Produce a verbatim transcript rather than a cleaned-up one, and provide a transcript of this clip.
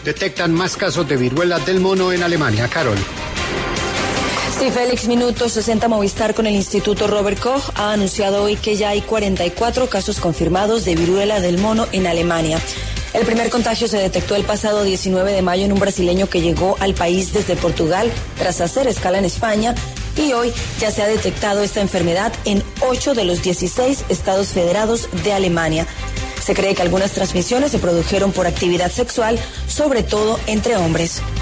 Detectan más casos de viruela del mono en Alemania. Carol. Sí, Félix, minuto sesenta Movistar con el Instituto Robert Koch ha anunciado hoy que ya hay cuarenta y cuatro casos confirmados de viruela del mono en Alemania. El primer contagio se detectó el pasado diecinueve de mayo en un brasileño que llegó al país desde Portugal tras hacer escala en España, y hoy ya se ha detectado esta enfermedad en ocho de los dieciséis estados federados de Alemania. Se cree que algunas transmisiones se produjeron por actividad sexual, sobre todo entre hombres.